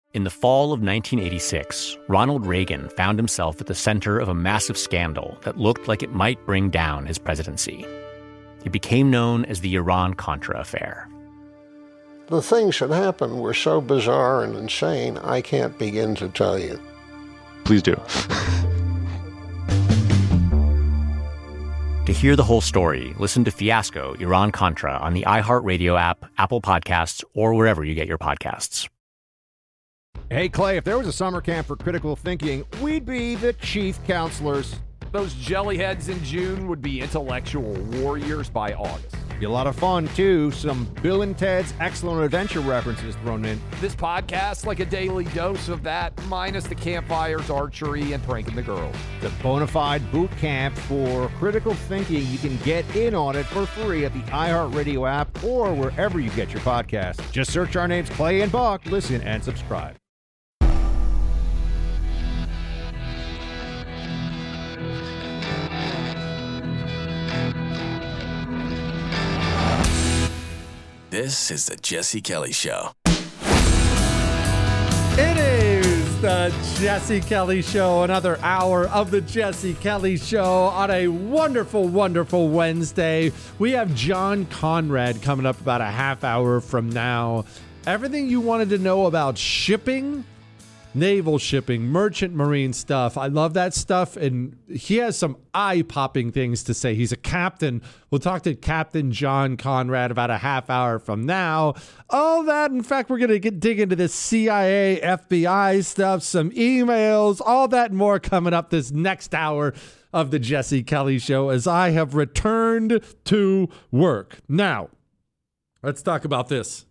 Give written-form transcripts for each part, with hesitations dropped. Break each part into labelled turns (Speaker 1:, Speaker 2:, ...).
Speaker 1: In the fall of 1986, Ronald Reagan found himself at the center of a massive scandal that looked like it might bring down his presidency. It became known as the Iran-Contra affair.
Speaker 2: The things that happened were so bizarre and insane, I can't begin to tell you.
Speaker 3: Please do.
Speaker 1: To hear the whole story, listen to Fiasco, Iran-Contra on the iHeartRadio app, Apple Podcasts, or wherever you get your podcasts.
Speaker 4: Hey, Clay, if there was a summer camp for critical thinking, we'd be the chief counselors.
Speaker 5: Those jellyheads in June would be intellectual warriors by August.
Speaker 4: Be a lot of fun, too. Some Bill and Ted's Excellent Adventure references thrown in.
Speaker 5: This podcast, like a daily dose of that, minus the campfires, archery, and pranking the girls.
Speaker 4: The bona fide boot camp for critical thinking. You can get in on it for free at the iHeartRadio app or wherever you get your podcasts. Just search our names, Clay and Buck. Listen and subscribe.
Speaker 6: This is the Jesse Kelly Show.
Speaker 7: It is the Jesse Kelly Show, another hour of the Jesse Kelly Show on a wonderful, wonderful Wednesday. We have John Conrad coming up about a half hour from now. Everything you wanted to know about shipping, naval shipping, merchant marine stuff. I love that stuff, and he has some eye-popping things to say. He's a captain. We'll talk to Captain John Conrad about a half hour from now. All that, in fact, we're going to dig into this CIA, FBI stuff, some emails, all that and more coming up this next hour of the Jesse Kelly Show as I have returned to work. Now, let's talk about this.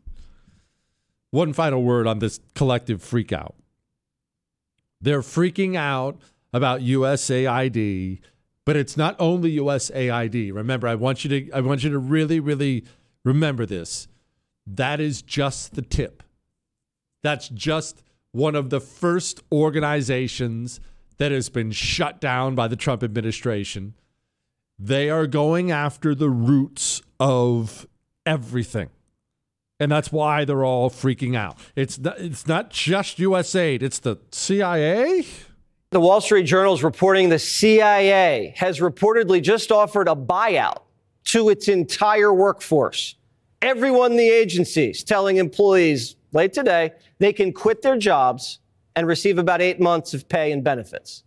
Speaker 7: One final word on this collective freakout. They're freaking out about USAID, but it's not only USAID. Remember, I want you to really, really remember this. That is just the tip. That's just one of the first organizations that has been shut down by the Trump administration. They are going after the roots of everything. And that's why they're all freaking out. It's not just USAID. It's the CIA.
Speaker 8: The Wall Street Journal is reporting the CIA has reportedly just offered a buyout to its entire workforce. Everyone in the agencies telling employees late today they can quit their jobs and receive about 8 months of pay and benefits.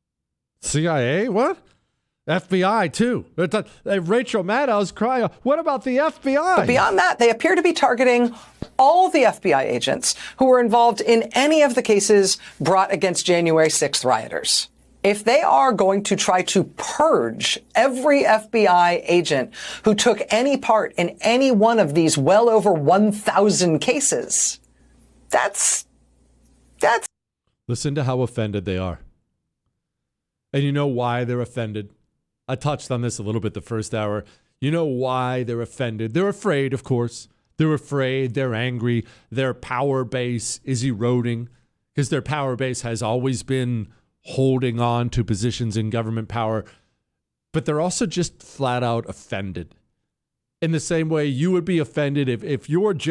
Speaker 7: CIA? What? FBI, too. Rachel Maddow's crying. What about the FBI?
Speaker 9: But beyond that, they appear to be targeting all the FBI agents who were involved in any of the cases brought against January 6th rioters. If they are going to try to purge every FBI agent who took any part in any one of these well over 1,000 cases, that's...
Speaker 7: Listen to how offended they are. And you know why they're offended? I touched on this a little bit the first hour. You know why they're offended? They're afraid, of course. They're afraid. They're angry. Their power base is eroding because their power base has always been holding on to positions in government power. But they're also just flat out offended. In the same way you would be offended if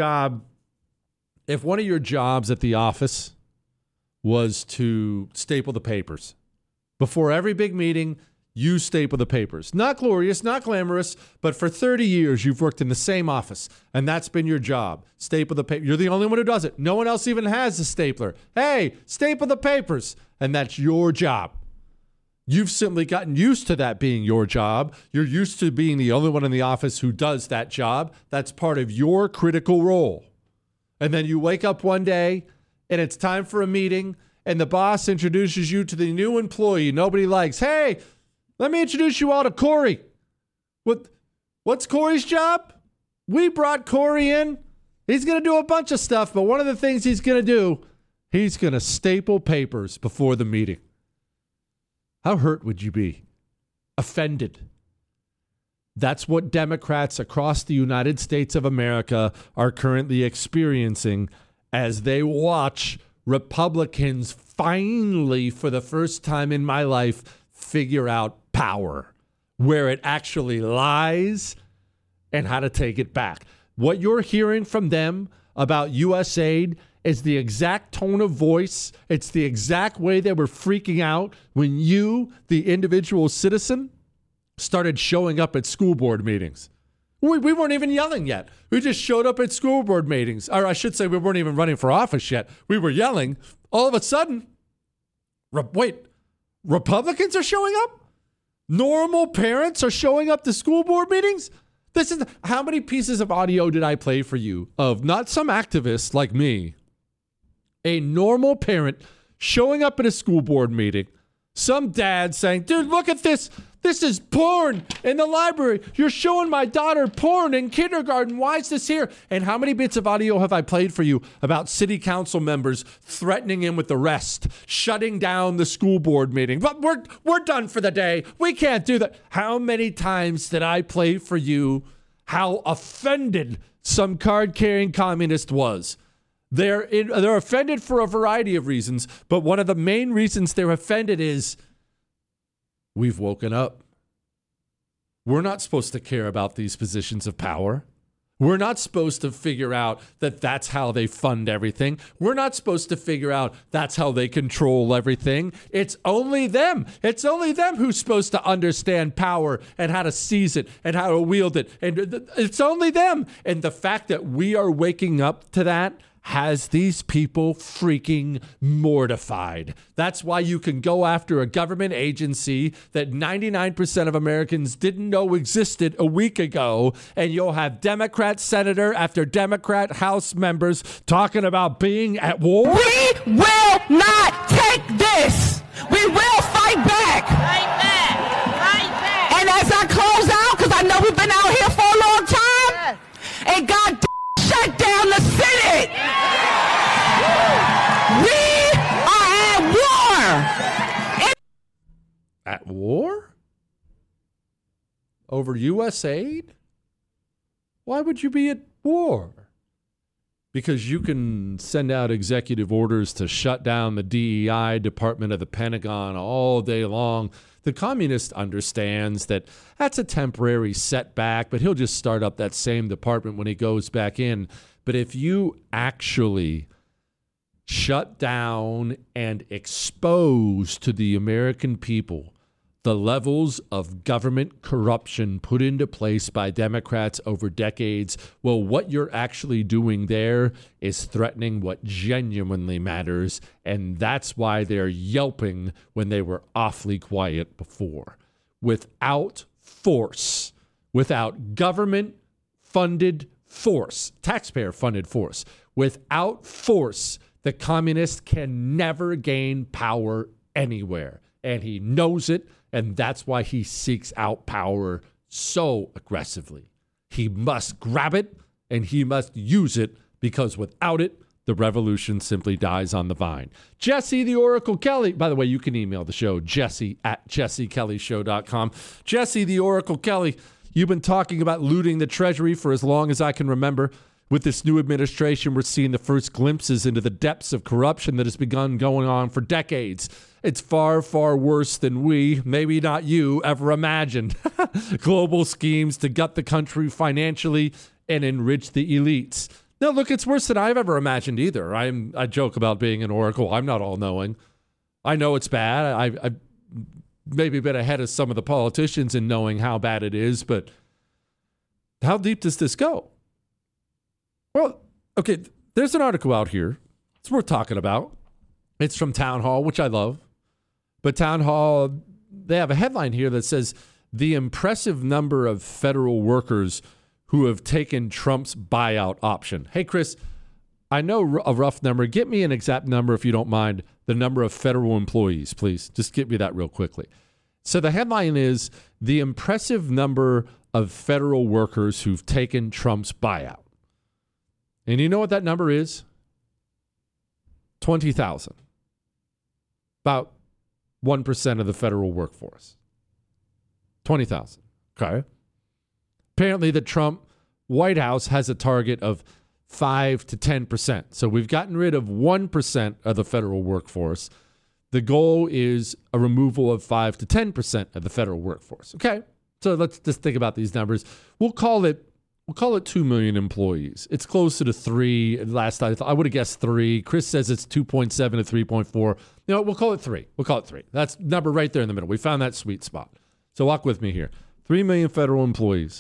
Speaker 7: one of your jobs at the office was to staple the papers. Before every big meeting, you staple the papers. Not glorious, not glamorous, but for 30 years, you've worked in the same office, and that's been your job. Staple the paper. You're the only one who does it. No one else even has a stapler. Hey, staple the papers, and that's your job. You've simply gotten used to that being your job. You're used to being the only one in the office who does that job. That's part of your critical role. And then you wake up one day, and it's time for a meeting, and the boss introduces you to the new employee nobody likes. Hey, let me introduce you all to Corey. What's Corey's job? We brought Corey in. He's going to do a bunch of stuff, but one of the things he's going to do, he's going to staple papers before the meeting. How hurt would you be? Offended. That's what Democrats across the United States of America are currently experiencing as they watch Republicans finally, for the first time in my life, figure out power, where it actually lies, and how to take it back. What you're hearing from them about USAID is the exact tone of voice. It's the exact way they were freaking out when you, the individual citizen, started showing up at school board meetings. We weren't even yelling yet. We just showed up at school board meetings. Or I should say we weren't even running for office yet. We were yelling. All of a sudden, Republicans are showing up? Normal parents are showing up to school board meetings? How many pieces of audio did I play for you of not some activists like me, a normal parent showing up at a school board meeting, some dad saying, dude, look at this. This is porn in the library. You're showing my daughter porn in kindergarten. Why is this here? And how many bits of audio have I played for you about city council members threatening him with arrest, shutting down the school board meeting? But we're done for the day. We can't do that. How many times did I play for you how offended some card-carrying communist was? They're offended for a variety of reasons, but one of the main reasons they're offended is we've woken up. We're not supposed to care about these positions of power. We're not supposed to figure out that that's how they fund everything. We're not supposed to figure out that's how they control everything. It's only them. It's only them who's supposed to understand power and how to seize it and how to wield it. And it's only them. And the fact that we are waking up to that has these people freaking mortified. That's why you can go after a government agency that 99% of Americans didn't know existed a week ago, and you'll have Democrat senator after Democrat House members talking about being at war.
Speaker 3: We will not take this. We will fight back. Fight back. Fight back. And as I close out, because I know we've been out here for a long time, and God shut down the Senate. We are at war.
Speaker 7: At war? Over U.S. aid? Why would you be at war? Because you can send out executive orders to shut down the DEI, Department of the Pentagon, all day long. The communist understands that that's a temporary setback, but he'll just start up that same department when he goes back in. But if you actually shut down and expose to the American people the levels of government corruption put into place by Democrats over decades, well, what you're actually doing there is threatening what genuinely matters, and that's why they're yelping when they were awfully quiet before. Without force, without government-funded force, taxpayer-funded force, without force, the communist can never gain power anywhere, and he knows it. And that's why he seeks out power so aggressively. He must grab it and he must use it, because without it, the revolution simply dies on the vine. Jesse the Oracle Kelly. By the way, you can email the show, jesse@jessekellyshow.com. Jesse the Oracle Kelly, you've been talking about looting the Treasury for as long as I can remember. With this new administration, we're seeing the first glimpses into the depths of corruption that has begun going on for decades. It's far, far worse than we, maybe not you, ever imagined. Global schemes to gut the country financially and enrich the elites. Now, look, it's worse than I've ever imagined either. I joke about being an oracle. I'm not all-knowing. I know it's bad. I've maybe been ahead of some of the politicians in knowing how bad it is, but how deep does this go? Well, okay, there's an article out here. It's worth talking about. It's from Town Hall, which I love. But Town Hall, they have a headline here that says, the impressive number of federal workers who have taken Trump's buyout option. Hey, Chris, I know a rough number. Get me an exact number, if you don't mind, the number of federal employees, please. Just get me that real quickly. So the headline is, the impressive number of federal workers who've taken Trump's buyout. And you know what that number is? 20,000. About 1% of the federal workforce. 20,000. Okay. Apparently the Trump White House has a target of 5 to 10%. So we've gotten rid of 1% of the federal workforce. The goal is a removal of 5 to 10% of the federal workforce. Okay. So let's just think about these numbers. We'll call it we'll call it 2 million employees. It's closer to 3. Last I thought, I would have guessed 3. Chris says it's 2.7 to 3.4. We'll call it 3. We'll call it 3. That's number right there in the middle. We found that sweet spot. So walk with me here. 3 million federal employees.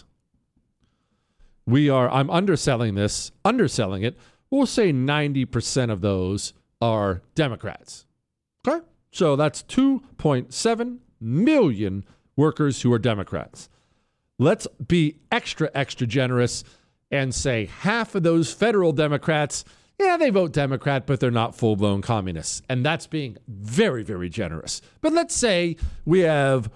Speaker 7: I'm underselling it. We'll say 90% of those are Democrats. Okay? So that's 2.7 million workers who are Democrats. Let's be extra, extra generous and say half of those federal Democrats, they vote Democrat, but they're not full-blown communists. And that's being very, very generous. But let's say we have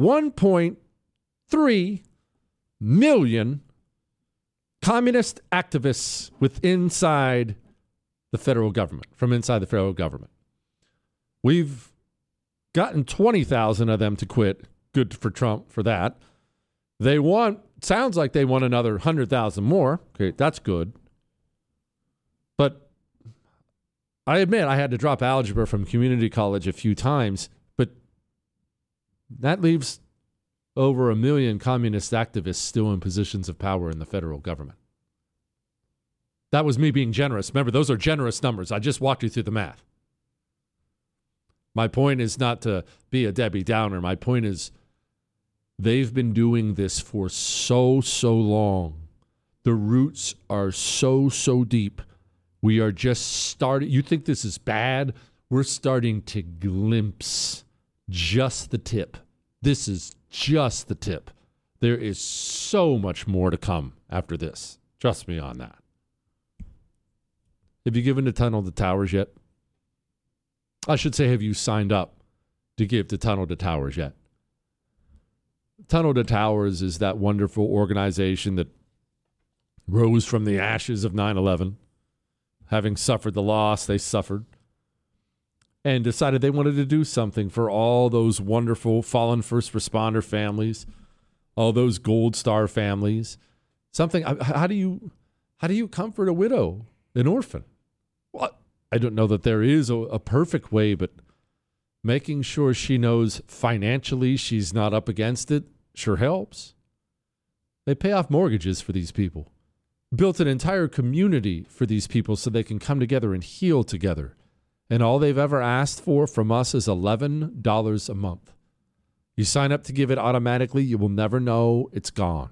Speaker 7: 1.3 million communist activists inside the federal government, from inside the federal government. We've gotten 20,000 of them to quit. Good for Trump for that. Sounds like they want another 100,000 more. Okay, that's good. But I admit I had to drop algebra from community college a few times, but that leaves over 1 million communist activists still in positions of power in the federal government. That was me being generous. Remember, those are generous numbers. I just walked you through the math. My point is not to be a Debbie Downer. My point is they've been doing this for so long. The roots are so deep. We are just starting. You think this is bad? We're starting to glimpse just the tip. This is just the tip. There is so much more to come after this. Trust me on that. Have you given the Tunnel to Towers yet? I should say, have you signed up to give the Tunnel to Towers yet? Tunnel to Towers is that wonderful organization that rose from the ashes of 9/11, having suffered the loss they suffered, and decided they wanted to do something for all those wonderful fallen first responder families, all those Gold Star families. Something. How do you comfort a widow, an orphan? Well, I don't know that there is a perfect way, but making sure she knows financially she's not up against it sure helps. They pay off mortgages for these people, built an entire community for these people so they can come together and heal together. And all they've ever asked for from us is $11 a month. You sign up to give it automatically, you will never know it's gone.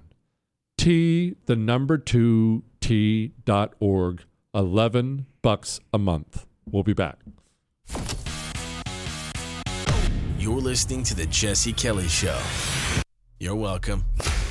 Speaker 7: T2T.org, $11 a month. We'll be back.
Speaker 6: You're listening to The Jesse Kelly Show. You're welcome.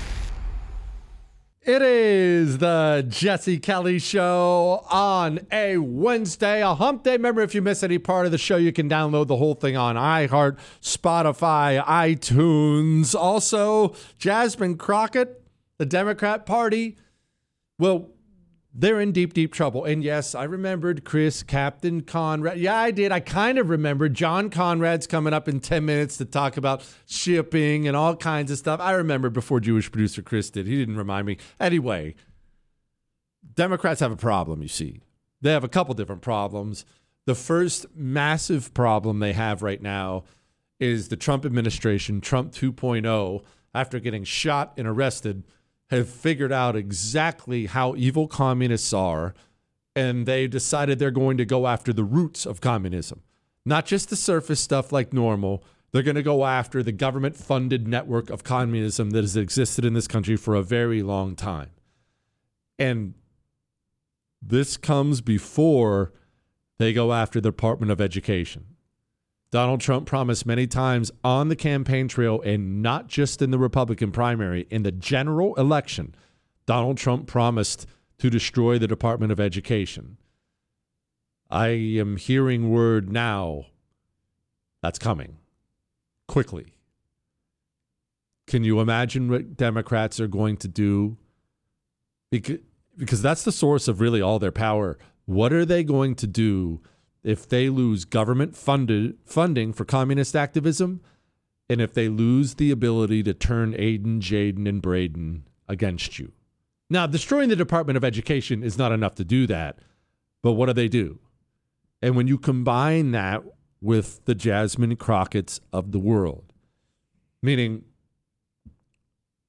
Speaker 7: It is the Jesse Kelly Show on a Wednesday, a hump day. Remember, if you miss any part of the show, you can download the whole thing on iHeart, Spotify, iTunes. Also, Jasmine Crockett, the Democrat Party, well, they're in deep, deep trouble. And yes, I remembered Chris, Captain Conrad. Yeah, I did. I kind of remembered. John Conrad's coming up in 10 minutes to talk about shipping and all kinds of stuff. I remembered before Jewish producer Chris did. He didn't remind me. Anyway, Democrats have a problem, you see. They have a couple different problems. The first massive problem they have right now is the Trump administration, Trump 2.0, after getting shot and arrested, have figured out exactly how evil communists are, and they decided they're going to go after the roots of communism. Not just the surface stuff like normal. They're going to go after the government-funded network of communism that has existed in this country for a very long time. And this comes before they go after the Department of Education. Donald Trump promised many times on the campaign trail, and not just in the Republican primary, in the general election, Donald Trump promised to destroy the Department of Education. I am hearing word now that's coming quickly. Can you imagine what Democrats are going to do? Because that's the source of really all their power. What are they going to do if they lose government funding for communist activism, and if they lose the ability to turn Aiden, Jaden, and Braden against you? Now, destroying the Department of Education is not enough to do that, but what do? And when you combine that with the Jasmine Crockett's of the world, meaning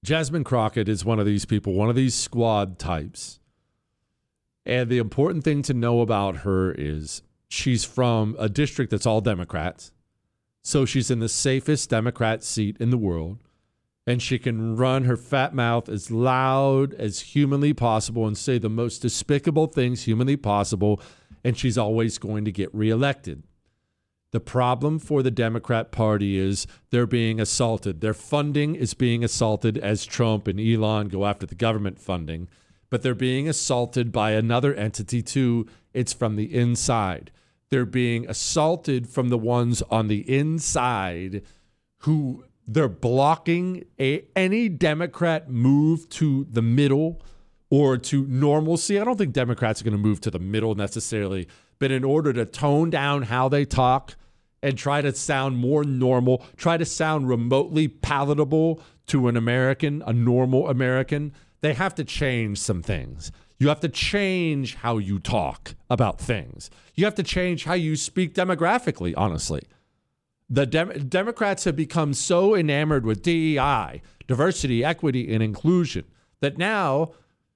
Speaker 7: Jasmine Crockett is one of these people, one of these squad types. And the important thing to know about her is she's from a district that's all Democrats. So she's in the safest Democrat seat in the world. And she can run her fat mouth as loud as humanly possible and say the most despicable things humanly possible. And she's always going to get reelected. The problem for the Democrat Party is they're being assaulted. Their funding is being assaulted as Trump and Elon go after the government funding. But they're being assaulted by another entity too. It's from the inside. They're being assaulted from the ones on the inside who they're blocking any Democrat move to the middle or to normalcy. I don't think Democrats are going to move to the middle necessarily, but in order to tone down how they talk and try to sound more normal, try to sound remotely palatable to an American, a normal American, they have to change some things. You have to change how you talk about things. You have to change how you speak demographically, honestly. The Democrats have become so enamored with DEI, diversity, equity, and inclusion, that now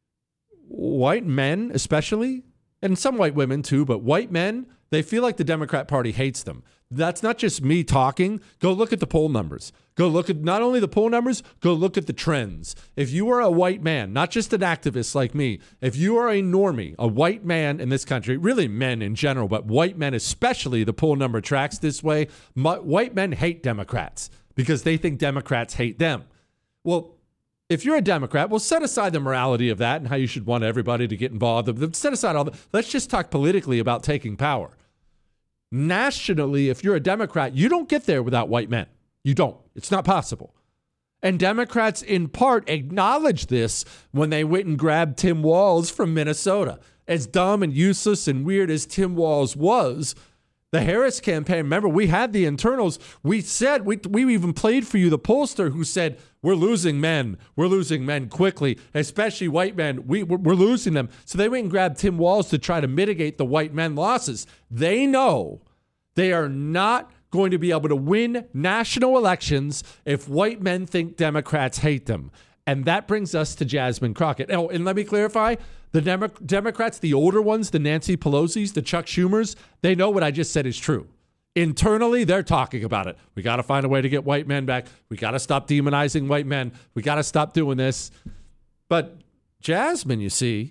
Speaker 7: white men especially, and some white women too, but white men, they feel like the Democrat Party hates them. That's not just me talking. Go look at the poll numbers. Go look at not only the poll numbers, go look at the trends. If you are a white man, not just an activist like me, if you are a normie, a white man in this country, really men in general, but white men especially, the poll number tracks this way, white men hate Democrats because they think Democrats hate them. Well, if you're a Democrat, well, set aside the morality of that and how you should want everybody to get involved. Set aside all that. Let's just talk politically about taking power. Nationally, if you're a Democrat, you don't get there without white men. You don't. It's not possible. And Democrats, in part, acknowledged this when they went and grabbed Tim Walz from Minnesota. As dumb and useless and weird as Tim Walz was, the Harris campaign, remember, we had the internals. We said, we even played for you the pollster who said, we're losing men. We're losing men quickly, especially white men. We're losing them. So they went and grabbed Tim Walz to try to mitigate the white men losses. They know they are not going to be able to win national elections if white men think Democrats hate them. And that brings us to Jasmine Crockett. Oh, and let me clarify, the Democrats, the older ones, the Nancy Pelosi's, the Chuck Schumers, they know what I just said is true. Internally, they're talking about it. We got to find a way to get white men back. We got to stop demonizing white men. We got to stop doing this. But Jasmine, you see,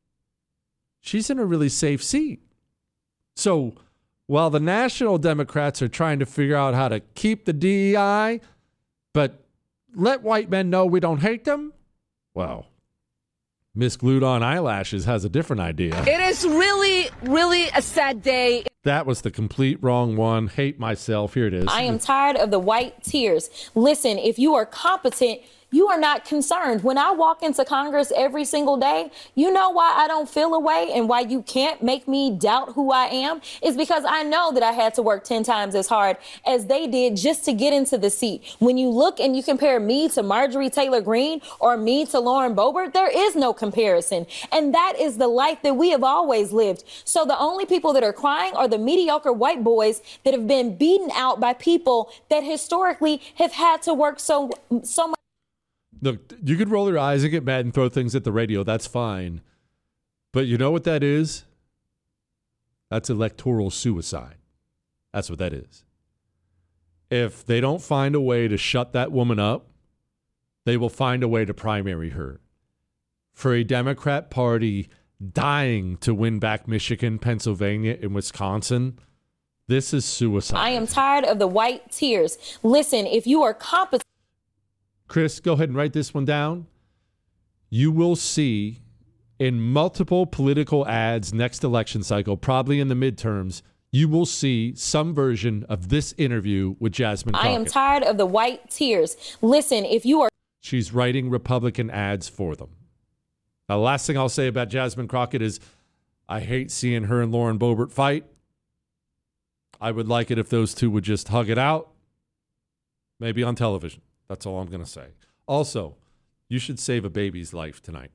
Speaker 7: she's in a really safe seat. So while the national Democrats are trying to figure out how to keep the DEI, but let white men know we don't hate them, well, Miss Glued On Eyelashes has a different idea.
Speaker 10: It is really, really a sad day.
Speaker 7: That was the complete wrong one. Hate myself. Here it is.
Speaker 11: I am tired of the white tears. Listen, if you are competent, you are not concerned. When I walk into Congress every single day, you know why I don't feel a way and why you can't make me doubt who I am is because I know that I had to work 10 times as hard as they did just to get into the seat. When you look and you compare me to Marjorie Taylor Greene or me to Lauren Boebert, there is no comparison. And that is the life that we have always lived. So the only people that are crying are the mediocre white boys that have been beaten out by people that historically have had to work so much.
Speaker 7: Look, you could roll your eyes and get mad and throw things at the radio. That's fine. But you know what that is? That's electoral suicide. That's what that is. If they don't find a way to shut that woman up, they will find a way to primary her. For a Democrat Party dying to win back Michigan, Pennsylvania, and Wisconsin, this is suicide.
Speaker 11: I am tired of the white tears. Listen, if you are competent.
Speaker 7: Chris, go ahead and write this one down. You will see in multiple political ads next election cycle, probably in the midterms, you will see some version of this interview with Jasmine Crockett.
Speaker 11: I am tired of the white tears. Listen, if you are...
Speaker 7: She's writing Republican ads for them. Now, the last thing I'll say about Jasmine Crockett is I hate seeing her and Lauren Boebert fight. I would like it if those two would just hug it out, maybe on television. That's all I'm going to say. Also, you should save a baby's life tonight.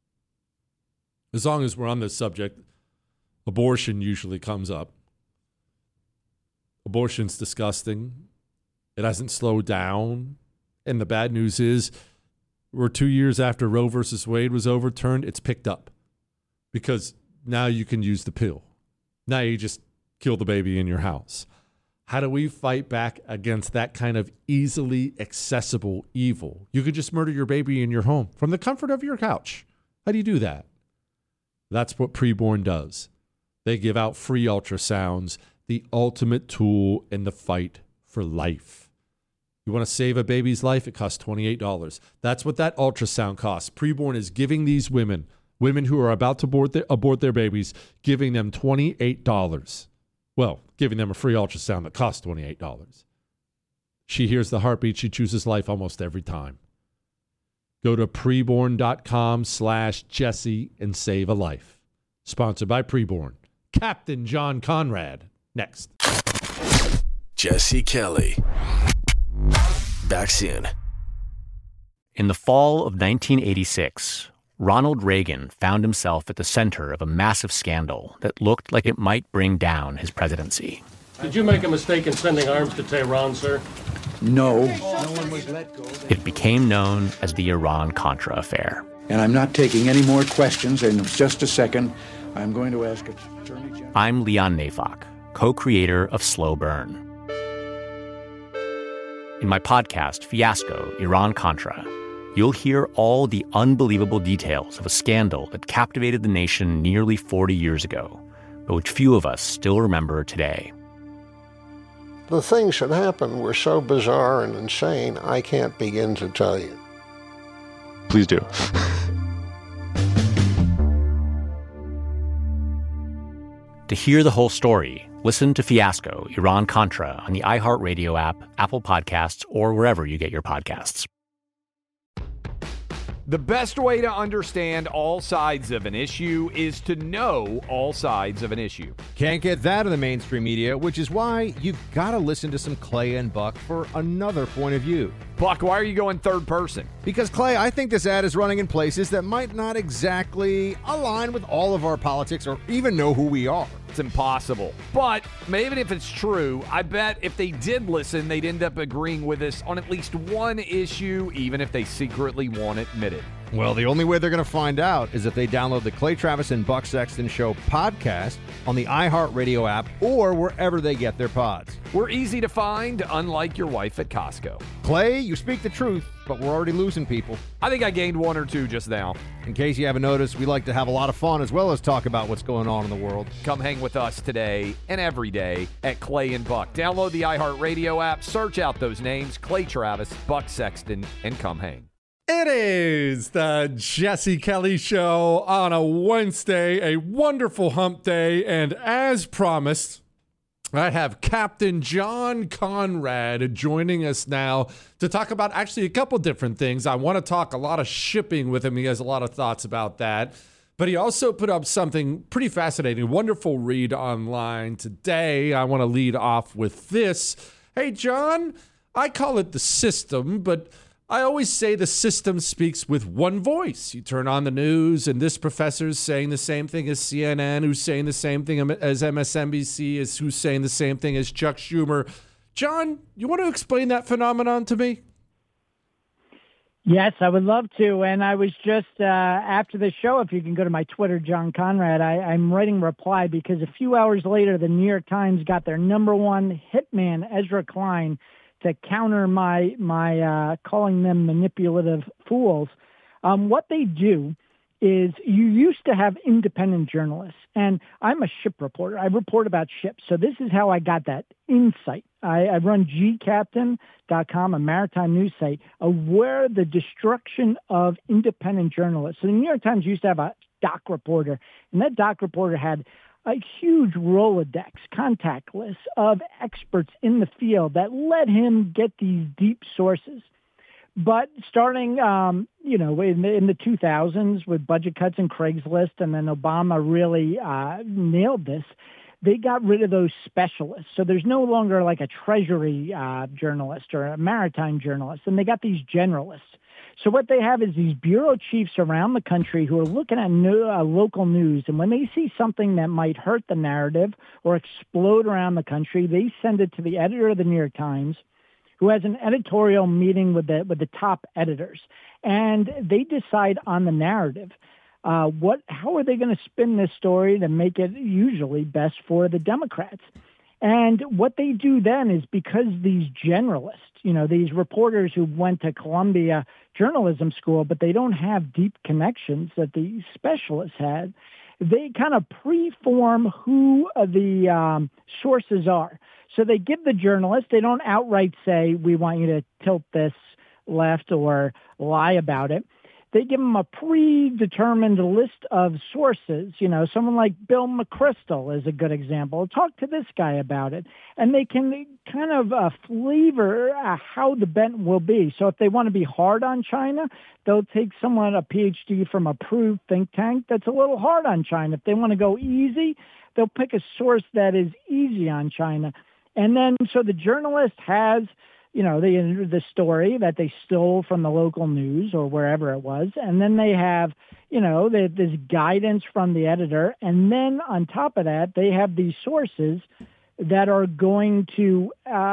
Speaker 7: As long as we're on this subject, abortion usually comes up. Abortion's disgusting. It hasn't slowed down. And the bad news is or 2 years after Roe versus Wade was overturned, it's picked up because now you can use the pill. Now you just kill the baby in your house. How do we fight back against that kind of easily accessible evil? You could just murder your baby in your home from the comfort of your couch. How do you do that? That's what Preborn does. They give out free ultrasounds, the ultimate tool in the fight for life. You want to save a baby's life? It costs $28. That's what that ultrasound costs. Preborn is giving these women who are about to abort their babies, giving them $28. Well, giving them a free ultrasound that costs $28. She hears the heartbeat. She chooses life almost every time. Go to preborn.com/Jesse and save a life. Sponsored by Preborn. Captain John Conrad. Next.
Speaker 6: Jesse Kelly. Back soon.
Speaker 1: In the fall of 1986, Ronald Reagan found himself at the center of a massive scandal that looked like it might bring down his presidency.
Speaker 12: Did you make a mistake in sending arms to Tehran, sir?
Speaker 13: No. No one was let go.
Speaker 1: It became known as the Iran-Contra affair.
Speaker 13: And I'm not taking any more questions. In just a second, I'm going to ask Attorney General.
Speaker 1: I'm Leon Neyfakh, co-creator of Slow Burn. In my podcast, Fiasco, Iran-Contra, you'll hear all the unbelievable details of a scandal that captivated the nation nearly 40 years ago, but which few of us still remember today.
Speaker 2: The things that happened were so bizarre and insane, I can't begin to tell you.
Speaker 14: Please do.
Speaker 1: To hear the whole story, listen to Fiasco, Iran-Contra on the iHeartRadio app, Apple Podcasts, or wherever you get your podcasts.
Speaker 5: The best way to understand all sides of an issue is to know all sides of an issue.
Speaker 4: Can't get that in the mainstream media, which is why you've got to listen to some Clay and Buck for another point of view.
Speaker 5: Buck, why are you going third person?
Speaker 4: Because, Clay, I think this ad is running in places that might not exactly align with all of our politics or even know who we are.
Speaker 5: It's impossible. But even if it's true, I bet if they did listen, they'd end up agreeing with us on at least one issue, even if they secretly won't admit it.
Speaker 4: Well, the only way they're going to find out is if they download the Clay Travis and Buck Sexton Show podcast on the iHeartRadio app or wherever they get their pods.
Speaker 5: We're easy to find, unlike your wife at Costco.
Speaker 4: Clay, you speak the truth, but we're already losing people.
Speaker 5: I think I gained one or two just now.
Speaker 4: In case you haven't noticed, we like to have a lot of fun as well as talk about what's going on in the world.
Speaker 5: Come hang with us today and every day at Clay and Buck. Download the iHeartRadio app, search out those names, Clay Travis, Buck Sexton, and come hang.
Speaker 7: It is the Jesse Kelly Show on a Wednesday, a wonderful hump day, and as promised, I have Captain John Conrad joining us now to talk about actually a couple different things. I want to talk a lot of shipping with him. He has a lot of thoughts about that. But he also put up something pretty fascinating, wonderful read online today. I want to lead off with this. Hey, John, I call it the system, but I always say the system speaks with one voice. You turn on the news, and this professor's saying the same thing as CNN, who's saying the same thing as MSNBC, is who's saying the same thing as Chuck Schumer. John, you want to explain that phenomenon to me?
Speaker 15: Yes, I would love to. And I was just, after the show, if you can go to my Twitter, John Conrad, I'm writing a reply because a few hours later, the New York Times got their number one hitman, Ezra Klein, to counter my calling them manipulative fools. What they do is you used to have independent journalists, and I'm a ship reporter. I report about ships. So this is how I got that insight. I run gcaptain.com, a maritime news site, where the destruction of independent journalists. So the New York Times used to have a doc reporter, and that doc reporter had a huge Rolodex contact list of experts in the field that let him get these deep sources. But starting, in the 2000s with budget cuts and Craigslist, and then Obama really nailed this, they got rid of those specialists. So there's no longer like a treasury journalist or a maritime journalist, and they got these generalists. So what they have is these bureau chiefs around the country who are looking at local news, and when they see something that might hurt the narrative or explode around the country, they send it to the editor of the New York Times, who has an editorial meeting with the top editors, and they decide on the narrative. How are they going to spin this story to make it usually best for the Democrats? And what they do then is, because these generalists, these reporters who went to Columbia Journalism School, but they don't have deep connections that the specialists had, they kind of preform who the sources are. So they give the journalist, they don't outright say, we want you to tilt this left or lie about it. They give them a predetermined list of sources. Someone like Bill McChrystal is a good example. Talk to this guy about it. And they can kind of flavor how the bent will be. So if they want to be hard on China, they'll take someone, a PhD from a approved think tank that's a little hard on China. If they want to go easy, they'll pick a source that is easy on China. And then so the journalist has the story that they stole from the local news or wherever it was. And then they have, this guidance from the editor. And then on top of that, they have these sources that are going to,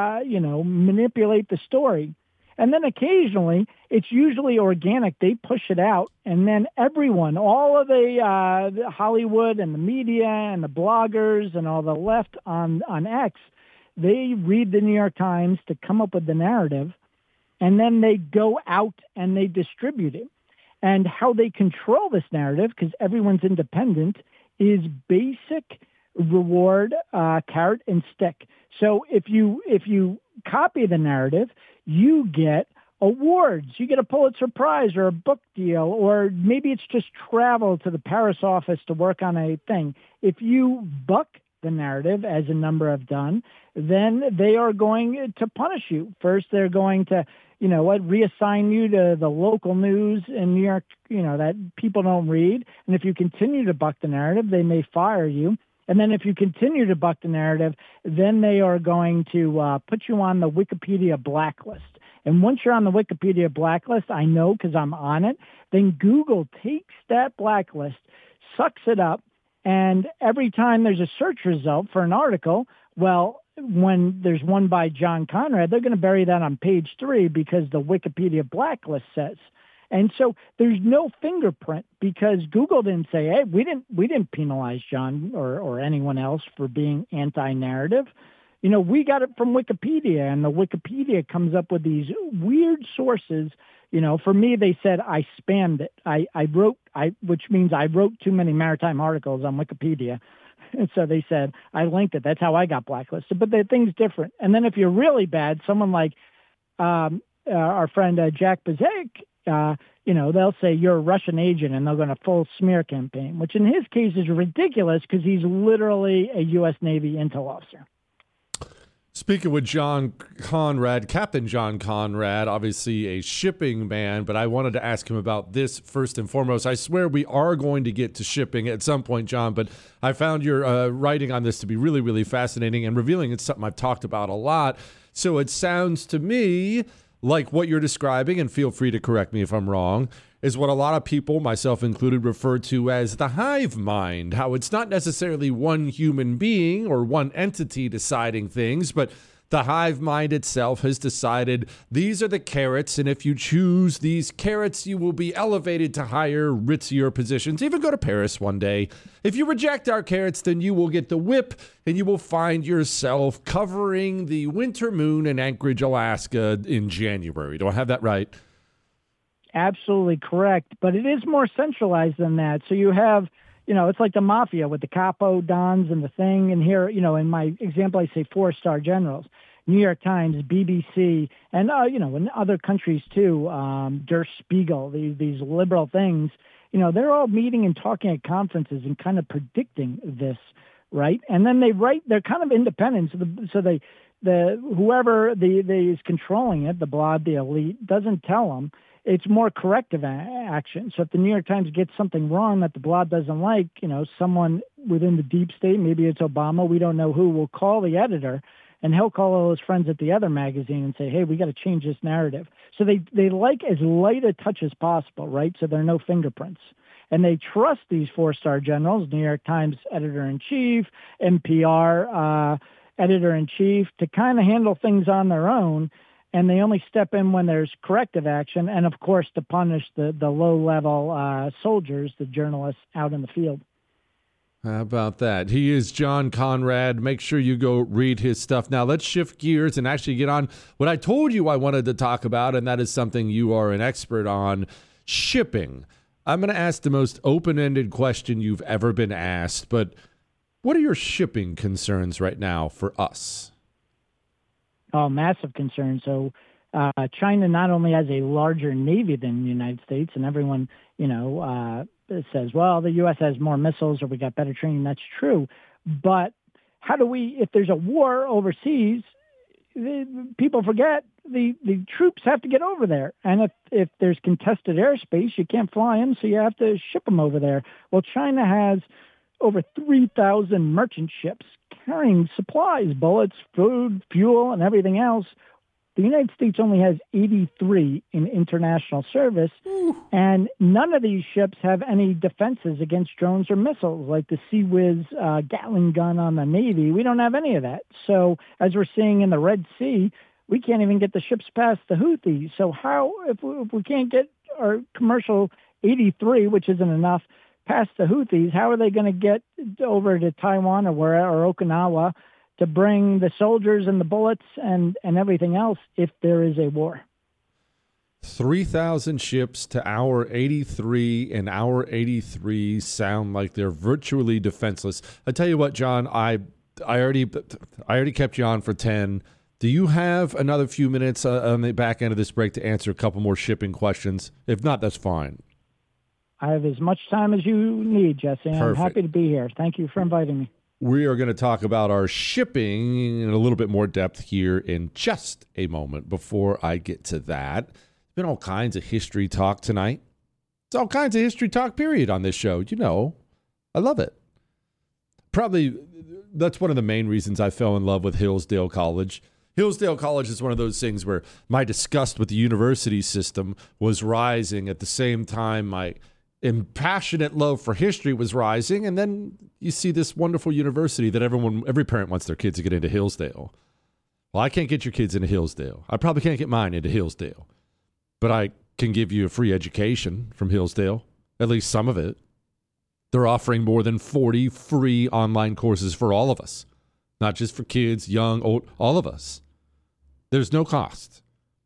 Speaker 15: manipulate the story. And then occasionally, it's usually organic. They push it out. And then everyone, all of the Hollywood and the media and the bloggers and all the left on X, they read the New York Times to come up with the narrative, and then they go out and they distribute it. And how they control this narrative, because everyone's independent, is basic reward, carrot and stick. So if you copy the narrative, you get awards. You get a Pulitzer Prize or a book deal, or maybe it's just travel to the Paris office to work on a thing. If you buck the narrative, as a number have done, then they are going to punish you. First, they're going to, reassign you to the local news in New York, that people don't read. And if you continue to buck the narrative, they may fire you. And then if you continue to buck the narrative, then they are going to put you on the Wikipedia blacklist. And once you're on the Wikipedia blacklist, I know because I'm on it, then Google takes that blacklist, sucks it up, and every time there's a search result for an article, well, when there's one by John Conrad, they're going to bury that on page 3 because the Wikipedia blacklist says. And so there's no fingerprint because Google didn't say, hey, we didn't penalize John or anyone else for being anti-narrative. We got it from Wikipedia, and the Wikipedia comes up with these weird sources. For me, they said I spammed it. Which means I wrote too many maritime articles on Wikipedia. And so they said I linked it. That's how I got blacklisted. But the thing's different. And then if you're really bad, someone like our friend Jack Bezek, they'll say you're a Russian agent, and they'll go on a full smear campaign, which in his case is ridiculous because he's literally a U.S. Navy intel officer.
Speaker 7: Speaking with John Conrad, Captain John Conrad, obviously a shipping man, but I wanted to ask him about this first and foremost. I swear we are going to get to shipping at some point, John, but I found your writing on this to be really, really fascinating and revealing. It's something I've talked about a lot. So it sounds to me like what you're describing, and feel free to correct me if I'm wrong, is what a lot of people, myself included, refer to as the hive mind, how it's not necessarily one human being or one entity deciding things, but the hive mind itself has decided these are the carrots, and if you choose these carrots, you will be elevated to higher, ritzier positions, even go to Paris one day. If you reject our carrots, then you will get the whip, and you will find yourself covering the winter moon in Anchorage, Alaska in January. Do I have that right?
Speaker 15: Absolutely correct. But it is more centralized than that. So you have, it's like the mafia with the capo, dons, and the thing. And here, in my example, I say 4-star generals, New York Times, BBC, and, in other countries too, Der Spiegel, these liberal things, they're all meeting and talking at conferences and kind of predicting this, right? And then they're kind of independent. So whoever is controlling it, the blog, the elite, doesn't tell them. It's more corrective action. So if the New York Times gets something wrong that the blog doesn't like, someone within the deep state, maybe it's Obama, we don't know who, will call the editor, and he'll call all his friends at the other magazine and say, hey, we got to change this narrative. So they like as light a touch as possible, right? So there are no fingerprints. And they trust these 4-star generals, New York Times editor-in-chief, NPR editor-in-chief, to kind of handle things on their own. and they only step in when there's corrective action, and of course to punish the low-level soldiers, the journalists out in the field.
Speaker 7: How about that? He is John Conrad. Make sure you go read his stuff. Now, let's shift gears and actually get on what I told you I wanted to talk about, and that is something you are an expert on, shipping. I'm going to ask the most open-ended question you've ever been asked, but what are your shipping concerns right now for us?
Speaker 15: Oh, massive concern. So China not only has a larger Navy than the United States, and everyone, says, well, the U.S. has more missiles or we got better training. That's true. But how do we, if there's a war overseas, people forget the troops have to get over there. And if there's contested airspace, you can't fly them, so you have to ship them over there. Well, China has over 3,000 merchant ships carrying supplies, bullets, food, fuel, and everything else. The United States only has 83 in international service, and none of these ships have any defenses against drones or missiles, like the Sea Whiz Gatling gun on the Navy. We don't have any of that. So as we're seeing in the Red Sea, we can't even get the ships past the Houthis. So how, if we can't get our commercial 83, which isn't enough, past the Houthis, how are they going to get over to Taiwan or Okinawa to bring the soldiers and the bullets and everything else if there is a war?
Speaker 7: 3,000 ships to our 83, and our 83 sound like they're virtually defenseless. I tell you what, John, I already kept you on for 10. Do you have another few minutes on the back end of this break to answer a couple more shipping questions? If not, that's fine.
Speaker 15: I have as much time as you need, Jesse. I'm happy to be here. Thank you for inviting me.
Speaker 7: We are going to talk about our shipping in a little bit more depth here in just a moment. Before I get to that, there's been all kinds of history talk tonight. It's all kinds of history talk, period, on this show. You know, I love it. Probably that's one of the main reasons I fell in love with Hillsdale College. Hillsdale College is one of those things where my disgust with the university system was rising at the same time my impassionate love for history was rising, and then you see this wonderful university that every parent wants their kids to get into Hillsdale. Well, I can't get your kids into Hillsdale. I probably can't get mine into Hillsdale, but I can give you a free education from Hillsdale, at least some of it. They're offering more than 40 free online courses for all of us, not just for kids, young, old, all of us. There's no cost.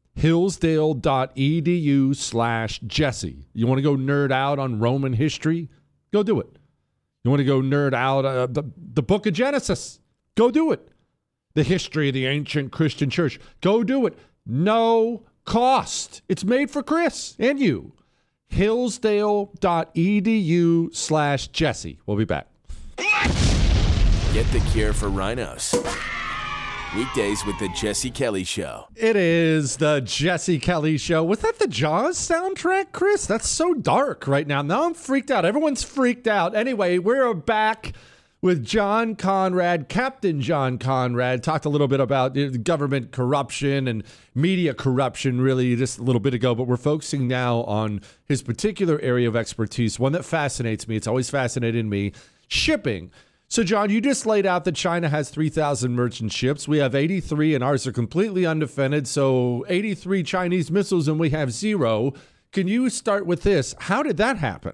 Speaker 7: Hillsdale.edu/Jesse. You want to go nerd out on Roman history? Go do it. You want to go nerd out the book of Genesis? Go do it. The history of the ancient Christian church? Go do it. No cost. It's made for Chris and you. Hillsdale.edu/Jesse. We'll be back.
Speaker 6: Get the cure for rhinos. Weekdays with the Jesse Kelly Show.
Speaker 7: It is the Jesse Kelly Show. Was that the Jaws soundtrack, Chris? That's so dark right now. Now I'm freaked out. Everyone's freaked out. Anyway, we're back with John Conrad, Captain John Conrad. Talked a little bit about government corruption and media corruption really just a little bit ago, but we're focusing now on his particular area of expertise, one that fascinates me. It's always fascinated me, shipping. So, John, you just laid out that China has 3,000 merchant ships. We have 83, and ours are completely undefended. So 83 Chinese missiles, and we have 0. Can you start with this? How did that happen?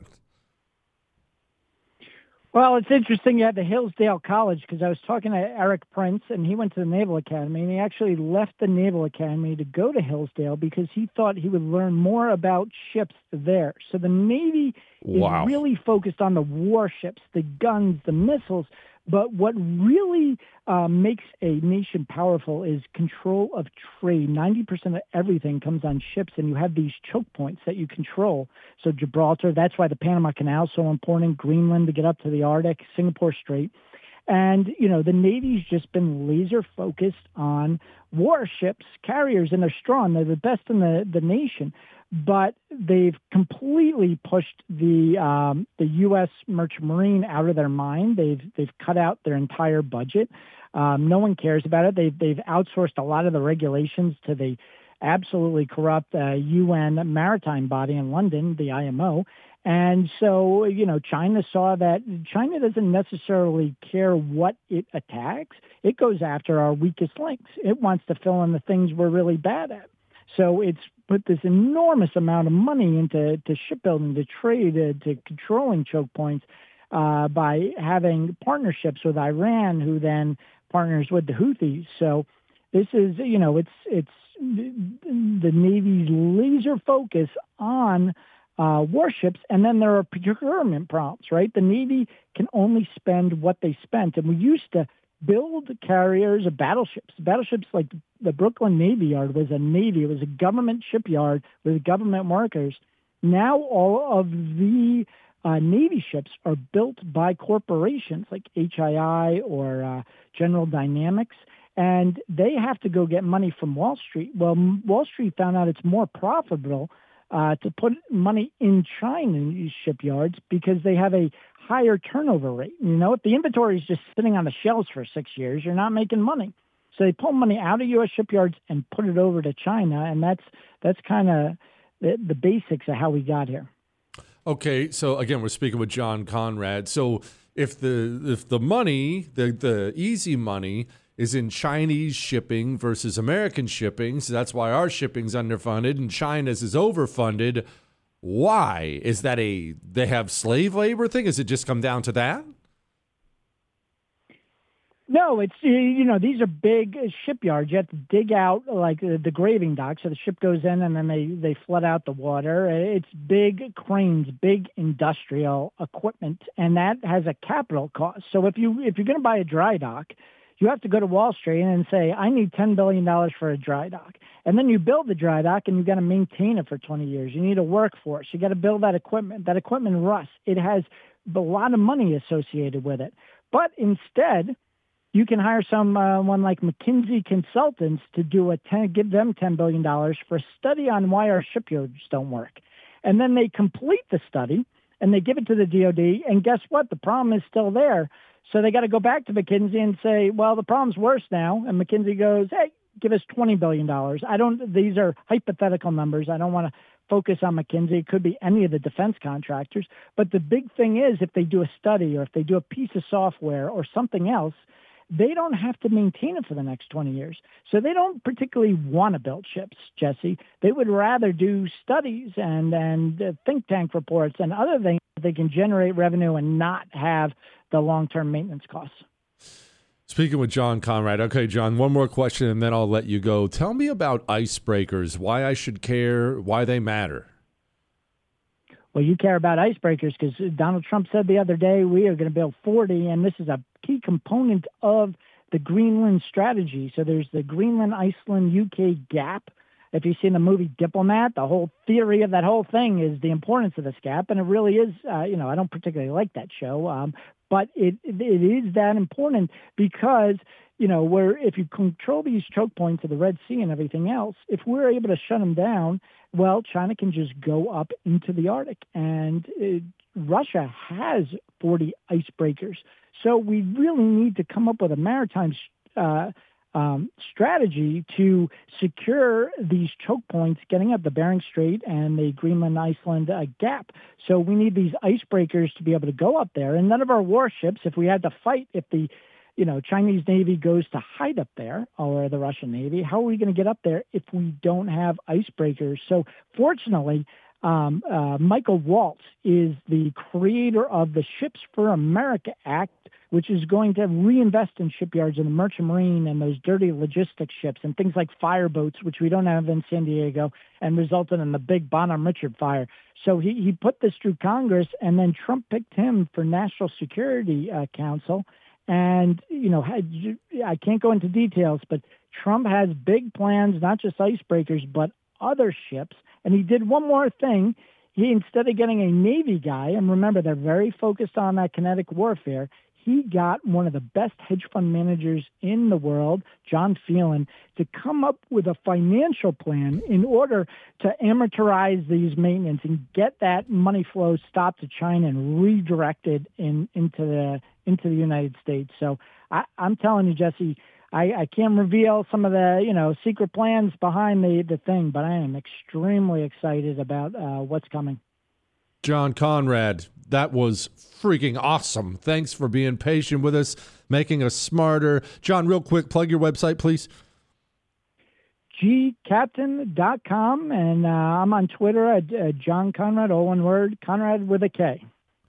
Speaker 15: Well, it's interesting you had the Hillsdale College, because I was talking to Eric Prince, and he went to the Naval Academy, and he actually left the Naval Academy to go to Hillsdale because he thought he would learn more about ships there. So the Navy is really focused on the warships, the guns, the missiles. But what really makes a nation powerful is control of trade. 90% of everything comes on ships, and you have these choke points that you control. So Gibraltar, that's why the Panama Canal is so important, Greenland to get up to the Arctic, Singapore Strait. And, you know, the Navy's just been laser focused on warships, carriers, and they're strong. They're the best in the nation. But they've completely pushed the U.S. Merchant Marine out of their mind. They've cut out their entire budget. No one cares about it. They've outsourced a lot of the regulations to the absolutely corrupt UN maritime body in London, the IMO. And so, China saw that China doesn't necessarily care what it attacks. It goes after our weakest links. It wants to fill in the things we're really bad at. So it's put this enormous amount of money into shipbuilding, to trade, to controlling choke points by having partnerships with Iran, who then partners with the Houthis. So this is, it's the Navy's laser focus on warships, and then there are procurement problems, right? The Navy can only spend what they spent, and we used to build carriers of battleships. Battleships like the Brooklyn Navy Yard was a Navy. It was a government shipyard with government workers. Now all of the Navy ships are built by corporations like HII or General Dynamics, and they have to go get money from Wall Street. Well, Wall Street found out it's more profitable to put money in Chinese shipyards because they have a higher turnover rate. If the inventory is just sitting on the shelves for 6 years, you're not making money. So they pull money out of U.S. shipyards and put it over to China, and that's kind of the basics of how we got here.
Speaker 7: Okay, so again, we're speaking with John Conrad. So if the money, the easy money, is in Chinese shipping versus American shipping, so that's why our shipping's underfunded and China's is overfunded. Why? Is that they have slave labor thing? Does it just come down to that?
Speaker 15: No, it's, these are big shipyards. You have to dig out like the graving dock. So the ship goes in and then they flood out the water. It's big cranes, big industrial equipment, and that has a capital cost. So if you're going to buy a dry dock, you have to go to Wall Street and say, I need $10 billion for a dry dock. And then you build the dry dock and you've got to maintain it for 20 years. You need a workforce. You got to build that equipment. That equipment rusts. It has a lot of money associated with it. But instead, you can hire someone like McKinsey Consultants to give them $10 billion for a study on why our shipyards don't work. And then they complete the study and they give it to the DOD. And guess what? The problem is still there. So they got to go back to McKinsey and say, well, the problem's worse now. And McKinsey goes, hey, give us $20 billion. These are hypothetical numbers. I don't want to focus on McKinsey. It could be any of the defense contractors. But the big thing is if they do a study or if they do a piece of software or something else, they don't have to maintain it for the next 20 years. So they don't particularly want to build ships, Jesse. They would rather do studies and think tank reports and other things that they can generate revenue and not have the long-term maintenance costs.
Speaker 7: Speaking with John Conrad. Okay, John, one more question and then I'll let you go. Tell me about icebreakers, why I should care, why they matter.
Speaker 15: Well, you care about icebreakers because Donald Trump said the other day we are going to build 40, and this is a key component of the Greenland strategy. So there's the Greenland, Iceland, UK gap. If you've seen the movie Diplomat, the whole theory of that whole thing is the importance of this gap, and it really is, I don't particularly like that show, but it is that important because, if you control these choke points of the Red Sea and everything else, if we're able to shut them down, well, China can just go up into the Arctic. And Russia has 40 icebreakers. So we really need to come up with a maritime strategy to secure these choke points getting up the Bering Strait and the Greenland-Iceland gap. So we need these icebreakers to be able to go up there. And none of our warships, if we had to fight, if the Chinese Navy goes to hide up there, or the Russian Navy, how are we going to get up there if we don't have icebreakers? So fortunately, Michael Waltz is the creator of the Ships for America Act, which is going to reinvest in shipyards and the merchant marine and those dirty logistics ships and things like fireboats, which we don't have in San Diego, and resulted in the big Bonham Richard fire. So he put this through Congress, and then Trump picked him for National Security Council. And, I can't go into details, but Trump has big plans, not just icebreakers, but other ships. And he did one more thing. He, instead of getting a Navy guy, and remember, they're very focused on that kinetic warfare, he got one of the best hedge fund managers in the world, John Phelan, to come up with a financial plan in order to amortize these maintenance and get that money flow stopped to China and redirected into the United States. So I'm telling you, Jesse, I can't reveal some of the secret plans behind the thing, but I am extremely excited about what's coming.
Speaker 7: John Conrad, that was freaking awesome. Thanks for being patient with us, making us smarter. John, real quick, plug your website, please.
Speaker 15: gcaptain.com, and I'm on Twitter at John Conrad, all one word, Conrad with a K.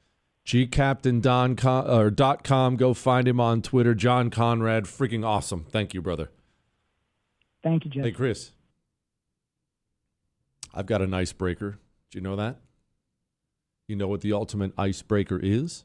Speaker 7: gcaptain.com. Go find him on Twitter. John Conrad, freaking awesome. Thank you, brother.
Speaker 15: Thank you, Jeff.
Speaker 7: Hey, Chris. I've got an icebreaker. Do you know that? You know what the ultimate icebreaker is?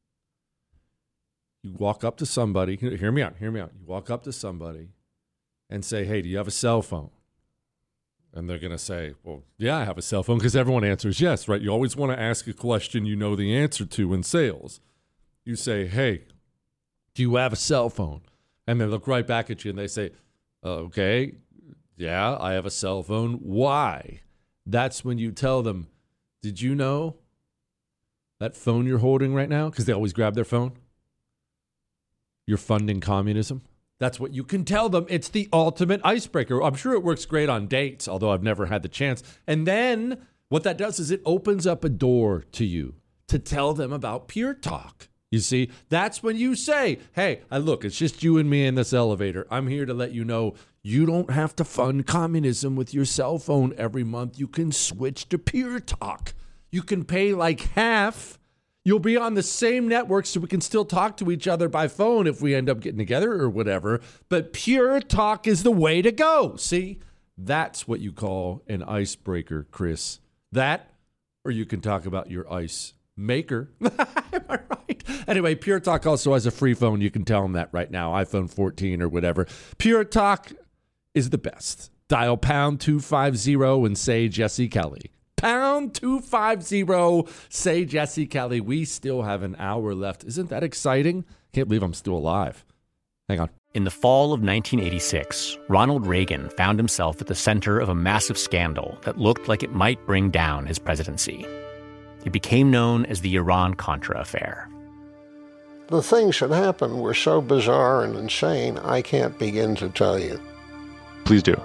Speaker 7: You walk up to somebody. Hear me out. You walk up to somebody and say, hey, do you have a cell phone? And they're going to say, well, yeah, I have a cell phone, because everyone answers yes, right? You always want to ask a question you know the answer to in sales. You say, hey, do you have a cell phone? And they look right back at you and they say, okay, yeah, I have a cell phone. Why? That's when you tell them, did you know that phone you're holding right now? Because they always grab their phone. You're funding communism. That's what you can tell them. It's the ultimate icebreaker. I'm sure it works great on dates, although I've never had the chance. And then what that does is it opens up a door to you to tell them about Pure Talk. You see, that's when you say, hey, look, it's just you and me in this elevator. I'm here to let you know you don't have to fund communism with your cell phone every month. You can switch to Pure Talk. You can pay like half. You'll be on the same network, so we can still talk to each other by phone if we end up getting together or whatever. But Pure Talk is the way to go. See, that's what you call an icebreaker, Chris. That, or you can talk about your ice maker. Am I right? Anyway, Pure Talk also has a free phone. You can tell them that right now, iPhone 14 or whatever. Pure Talk is the best. Dial pound 250 and say Jesse Kelly. Pound 250, say Jesse Kelly. We still have an hour left. Isn't that exciting? Can't believe I'm still alive. Hang on.
Speaker 1: In the fall of 1986, Ronald Reagan found himself at the center of a massive scandal that looked like it might bring down his presidency. It became known as the Iran-Contra affair.
Speaker 2: The things that happened were so bizarre and insane, I can't begin to tell you.
Speaker 14: Please do.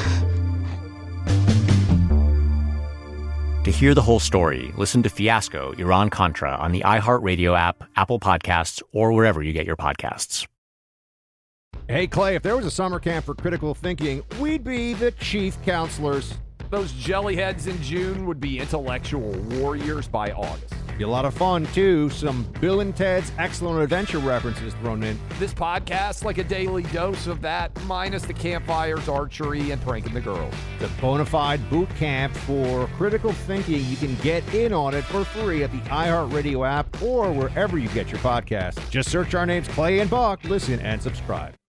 Speaker 1: To hear the whole story, listen to Fiasco, Iran-Contra on the iHeartRadio app, Apple Podcasts, or wherever you get your podcasts.
Speaker 4: Hey, Clay, if there was a summer camp for critical thinking, we'd be the chief counselors.
Speaker 5: Those jellyheads in June would be intellectual warriors by August.
Speaker 4: Be a lot of fun, too. Some Bill and Ted's Excellent Adventure references thrown in.
Speaker 5: This podcast, like a daily dose of that, minus the campfires, archery, and pranking the girls.
Speaker 4: The bona fide boot camp for critical thinking. You can get in on it for free at the iHeartRadio app or wherever you get your podcasts. Just search our names, Clay and Buck. Listen and subscribe.